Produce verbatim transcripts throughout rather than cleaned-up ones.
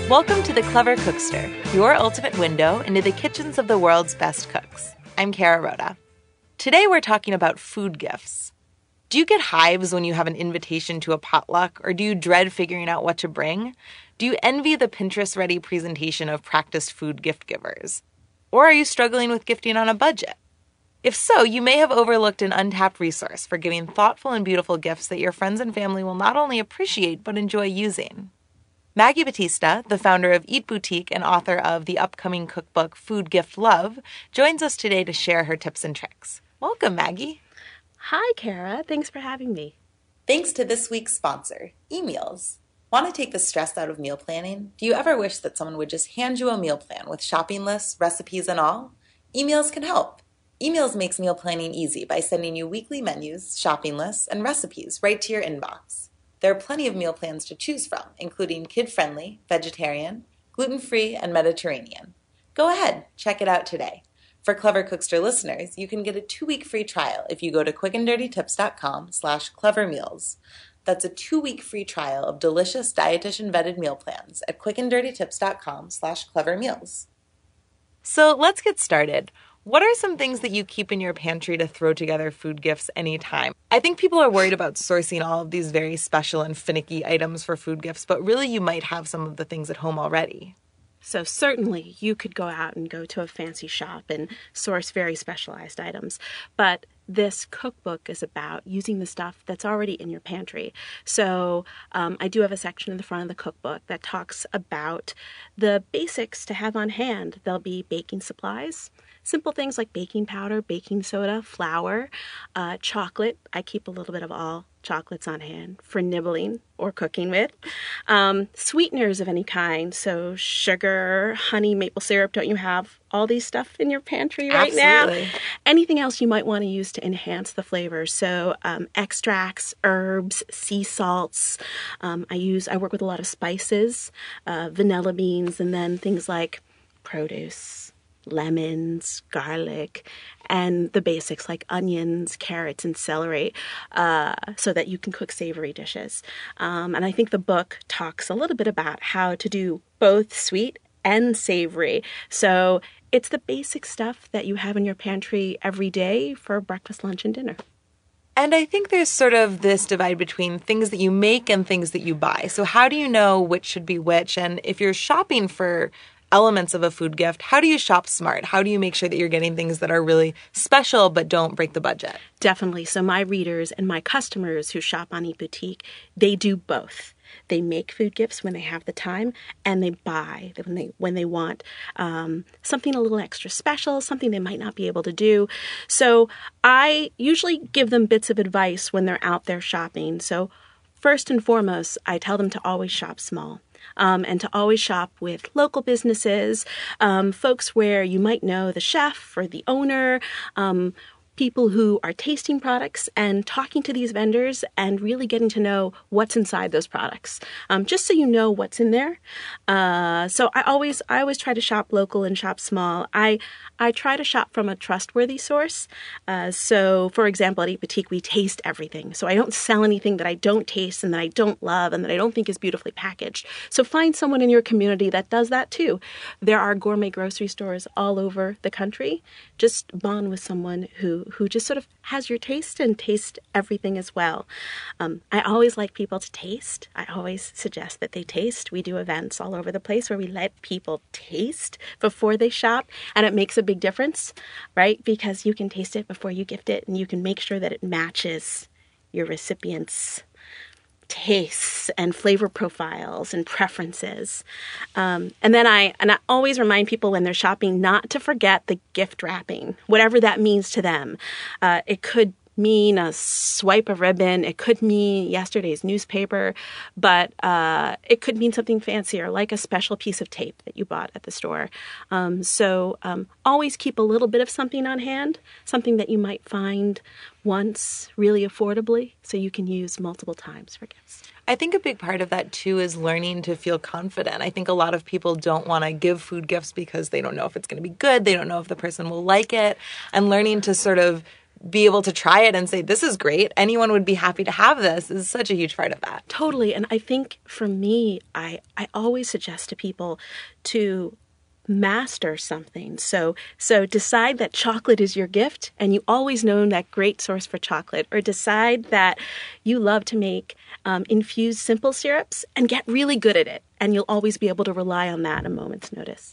Welcome to The Clever Cookster, your ultimate window into the kitchens of the world's best cooks. I'm Kara Rhoda. Today we're talking about food gifts. Do you get hives when you have an invitation to a potluck, or do you dread figuring out what to bring? Do you envy the Pinterest-ready presentation of practiced food gift givers? Or are you struggling with gifting on a budget? If so, you may have overlooked an untapped resource for giving thoughtful and beautiful gifts that your friends and family will not only appreciate but enjoy using. Maggie Battista, the founder of Eat Boutique and author of the upcoming cookbook Food Gift Love, joins us today to share her tips and tricks. Welcome, Maggie. Hi, Kara. Thanks for having me. Thanks to this week's sponsor, eMeals. Want to take the stress out of meal planning? Do you ever wish that someone would just hand you a meal plan with shopping lists, recipes, and all? eMeals can help. eMeals makes meal planning easy by sending you weekly menus, shopping lists, and recipes right to your inbox. There are plenty of meal plans to choose from, including kid-friendly, vegetarian, gluten-free, and Mediterranean. Go ahead, check it out today. For Clever Cookster listeners, you can get a two-week free trial if you go to quickanddirtytips.com slash clevermeals. That's a two-week free trial of delicious dietitian-vetted meal plans at quickanddirtytips.com slash clevermeals. So let's get started. What are some things that you keep in your pantry to throw together food gifts anytime? I think people are worried about sourcing all of these very special and finicky items for food gifts, but really you might have some of the things at home already. So certainly you could go out and go to a fancy shop and source very specialized items, but this cookbook is about using the stuff that's already in your pantry. So um, I do have a section in the front of the cookbook that talks about the basics to have on hand. There'll be baking supplies, simple things like baking powder, baking soda, flour, uh, chocolate. I keep a little bit of all chocolates on hand for nibbling or cooking with. Um, sweeteners of any kind, so sugar, honey, maple syrup. Don't you have all these stuff in your pantry right Absolutely. now? Anything else you might want to use to enhance the flavor. So um, extracts, herbs, sea salts. Um, I use, I work with a lot of spices, uh, vanilla beans, and then things like produce, lemons, garlic, and the basics like onions, carrots, and celery, uh, so that you can cook savory dishes. Um, and I think the book talks a little bit about how to do both sweet and savory. So it's the basic stuff that you have in your pantry every day for breakfast, lunch, and dinner. And I think there's sort of this divide between things that you make and things that you buy. So how do you know which should be which? And if you're shopping for elements of a food gift, how do you shop smart? How do you make sure that you're getting things that are really special but don't break the budget? Definitely. So my readers and my customers who shop on Eat Boutique, they do both. They make food gifts when they have the time, and they buy when they when they want um, something a little extra special, something they might not be able to do. So I usually give them bits of advice when they're out there shopping. So first and foremost, I tell them to always shop small. Um, and to always shop with local businesses, um, folks where you might know the chef or the owner, um, people who are tasting products and talking to these vendors and really getting to know what's inside those products, um, just so you know what's in there. Uh, so I always I always try to shop local and shop small. I I try to shop from a trustworthy source. Uh, so, for example, at Eat Boutique, we taste everything. So I don't sell anything that I don't taste and that I don't love and that I don't think is beautifully packaged. So find someone in your community that does that too. There are gourmet grocery stores all over the country. Just bond with someone who who just sort of has your taste and taste everything as well. Um, I always like people to taste. I always suggest that they taste. We do events all over the place where we let people taste before they shop, and it makes a big difference, right? Because you can taste it before you gift it, and you can make sure that it matches your recipient's tastes and flavor profiles and preferences. Um, and then I and I always remind people when they're shopping not to forget the gift wrapping, whatever that means to them. Uh, it could mean a swipe of ribbon. It could mean yesterday's newspaper, but uh, it could mean something fancier, like a special piece of tape that you bought at the store. Um, so um, always keep a little bit of something on hand, something that you might find once really affordably, so you can use multiple times for gifts. I think a big part of that, too, is learning to feel confident. I think a lot of people don't want to give food gifts because they don't know if it's going to be good. They don't know if the person will like it. And learning to sort of be able to try it and say, this is great. Anyone would be happy to have this is such a huge part of that. Totally. And I think for me, I, I always suggest to people to master something. So so decide that chocolate is your gift and you always know that great source for chocolate, or decide that you love to make um, infused simple syrups and get really good at it. And you'll always be able to rely on that at a moment's notice.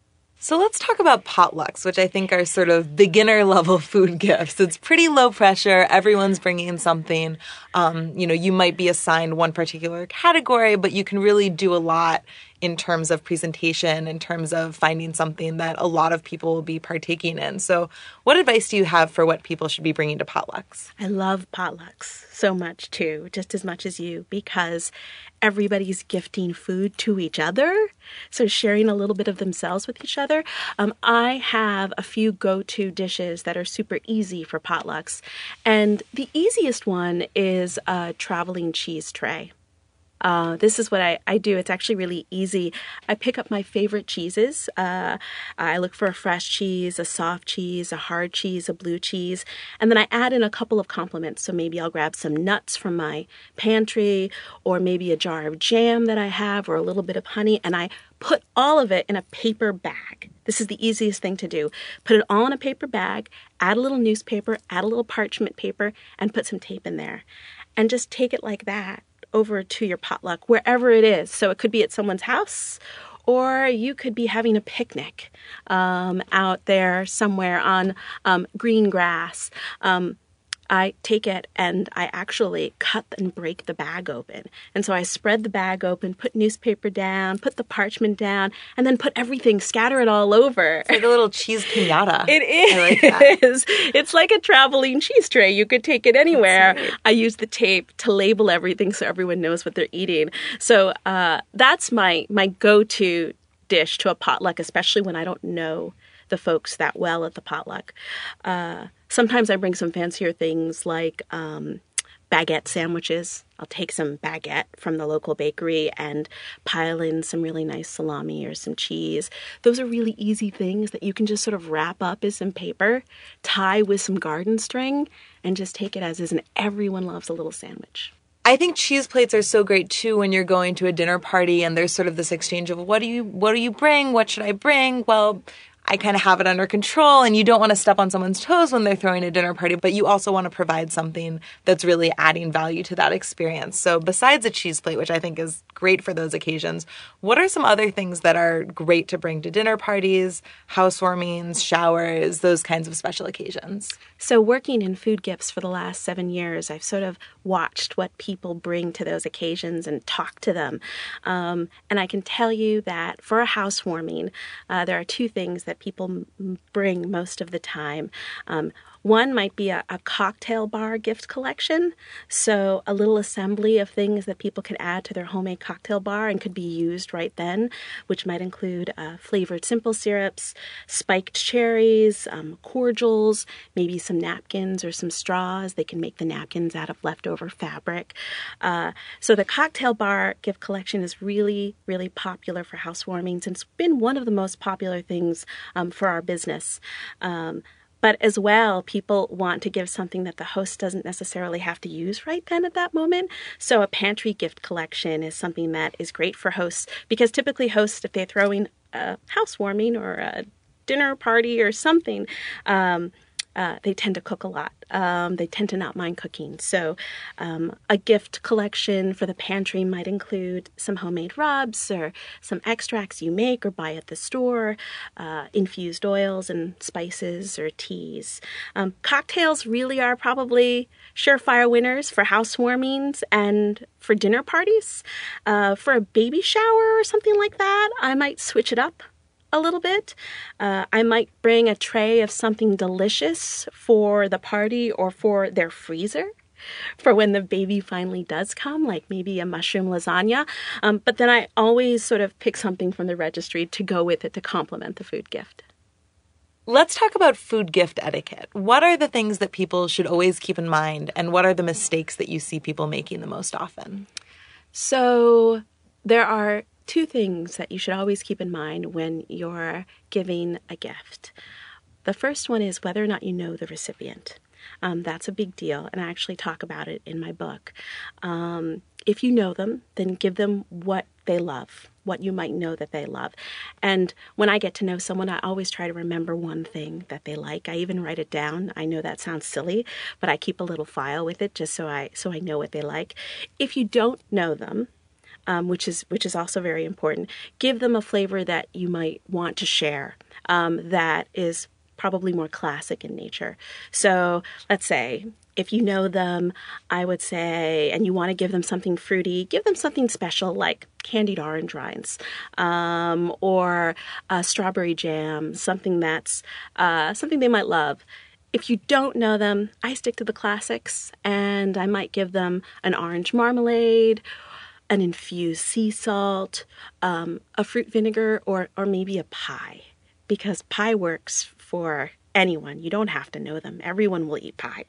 So let's talk about potlucks, which I think are sort of beginner level food gifts. It's pretty low pressure. Everyone's bringing something. Um, you know, you might be assigned one particular category, but you can really do a lot in terms of presentation, in terms of finding something that a lot of people will be partaking in. So what advice do you have for what people should be bringing to potlucks? I love potlucks so much too, just as much as you, because everybody's gifting food to each other. So sharing a little bit of themselves with each other. Um, I have a few go-to dishes that are super easy for potlucks. And the easiest one is a traveling cheese tray. Uh, this is what I, I do. It's actually really easy. I pick up my favorite cheeses. Uh, I look for a fresh cheese, a soft cheese, a hard cheese, a blue cheese, and then I add in a couple of complements. So maybe I'll grab some nuts from my pantry, or maybe a jar of jam that I have, or a little bit of honey, and I put all of it in a paper bag. This is the easiest thing to do. Put it all in a paper bag, add a little newspaper, add a little parchment paper, and put some tape in there. And just take it like that over to your potluck, wherever it is. So it could be at someone's house, or you could be having a picnic um, out there somewhere on um, green grass. Um, I take it and I actually cut and break the bag open. And so I spread the bag open, put newspaper down, put the parchment down, and then put everything, scatter it all over. It's like a little cheese piñata. It is. I like that. It's like a traveling cheese tray. You could take it anywhere. Right. I use the tape to label everything so everyone knows what they're eating. So uh, that's my, my go-to dish to a potluck, especially when I don't know the folks that well at the potluck. Uh, sometimes I bring some fancier things like um, baguette sandwiches. I'll take some baguette from the local bakery and pile in some really nice salami or some cheese. Those are really easy things that you can just sort of wrap up as some paper, tie with some garden string, and just take it as is. And everyone loves a little sandwich. I think cheese plates are so great too when you're going to a dinner party and there's sort of this exchange of what do you what do you bring? What should I bring? Well, I kind of have it under control, and you don't want to step on someone's toes when they're throwing a dinner party, but you also want to provide something that's really adding value to that experience. So besides a cheese plate, which I think is great for those occasions, what are some other things that are great to bring to dinner parties, housewarmings, showers, those kinds of special occasions? So working in food gifts for the last seven years, I've sort of watched what people bring to those occasions and talk to them. Um, and I can tell you that for a housewarming, uh, there are two things that people m- bring most of the time. Um, One might be a, a cocktail bar gift collection, so a little assembly of things that people can add to their homemade cocktail bar and could be used right then, which might include uh, flavored simple syrups, spiked cherries, um, cordials, maybe some napkins or some straws. They can make the napkins out of leftover fabric. Uh, so the cocktail bar gift collection is really, really popular for housewarmings, and it's been one of the most popular things um, for our business. Um, But as well, people want to give something that the host doesn't necessarily have to use right then at that moment. So a pantry gift collection is something that is great for hosts, because typically hosts, if they're throwing a housewarming or a dinner party or something, um, uh, they tend to cook a lot. Um, they tend to not mind cooking. So um, a gift collection for the pantry might include some homemade rubs or some extracts you make or buy at the store, uh, infused oils and spices or teas. Um, cocktails really are probably surefire winners for housewarmings and for dinner parties. Uh, for a baby shower or something like that, I might switch it up a little bit. Uh, I might bring a tray of something delicious for the party or for their freezer for when the baby finally does come, like maybe a mushroom lasagna. Um, but then I always sort of pick something from the registry to go with it to complement the food gift. Let's talk about food gift etiquette. What are the things that people should always keep in mind, and what are the mistakes that you see people making the most often? So there are two things that you should always keep in mind when you're giving a gift. The first one is whether or not you know the recipient. Um, that's a big deal, and I actually talk about it in my book. Um, if you know them, then give them what they love, what you might know that they love. And when I get to know someone, I always try to remember one thing that they like. I even write it down. I know that sounds silly, but I keep a little file with it just so I so I know what they like. If you don't know them, Um, which is which is also very important. Give them a flavor that you might want to share um, that is probably more classic in nature. So let's say if you know them, I would say, and you want to give them something fruity, give them something special like candied orange rinds um, or uh, strawberry jam, something that's uh, something they might love. If you don't know them, I stick to the classics, and I might give them an orange marmalade, an infused sea salt, um, a fruit vinegar, or or maybe a pie, because pie works for anyone. You don't have to know them. Everyone will eat pie.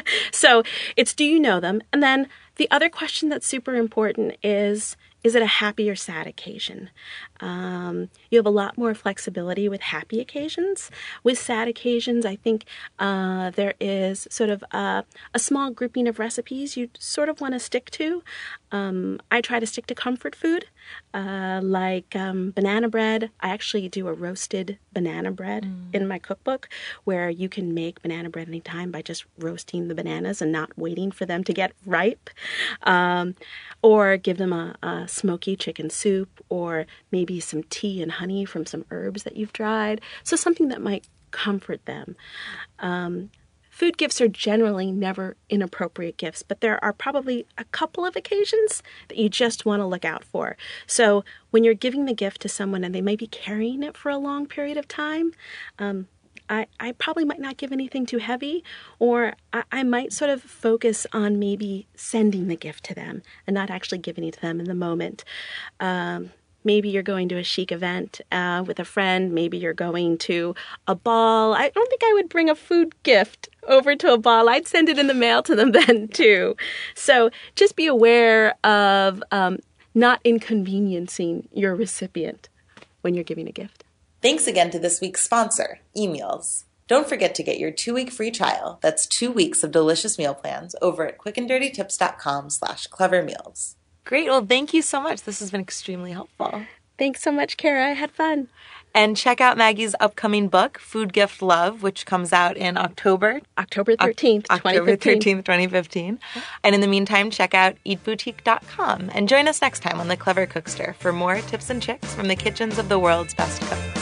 So it's, do you know them? And then the other question that's super important is, is it a happy or sad occasion? Um, you have a lot more flexibility with happy occasions. With sad occasions, I think uh, there is sort of a, a small grouping of recipes you sort of want to stick to. Um, I try to stick to comfort food, uh, like um, banana bread. I actually do a roasted banana bread mm. in my cookbook, where you can make banana bread anytime by just roasting the bananas and not waiting for them to get ripe. Um, or give them a, a smoky chicken soup, or maybe some tea and honey from some herbs that you've dried. So something that might comfort them. Um, food gifts are generally never inappropriate gifts, but there are probably a couple of occasions that you just want to look out for. So when you're giving the gift to someone and they may be carrying it for a long period of time, um, I, I probably might not give anything too heavy, or I, I might sort of focus on maybe sending the gift to them and not actually giving it to them in the moment. Um, maybe you're going to a chic event uh, with a friend. Maybe you're going to a ball. I don't think I would bring a food gift over to a ball. I'd send it in the mail to them then too. So just be aware of um, not inconveniencing your recipient when you're giving a gift. Thanks again to this week's sponsor, eMeals. Don't forget to get your two-week free trial. That's two weeks of delicious meal plans over at quickanddirtytips.com slash clevermeals. Great. Well, thank you so much. This has been extremely helpful. Thanks so much, Kara. I had fun. And check out Maggie's upcoming book, Food Gift Love, which comes out in October. October thirteenth, o- October thirteenth, twenty fifteen. And in the meantime, check out eat boutique dot com and join us next time on The Clever Cookster for more tips and tricks from the kitchens of the world's best cooks.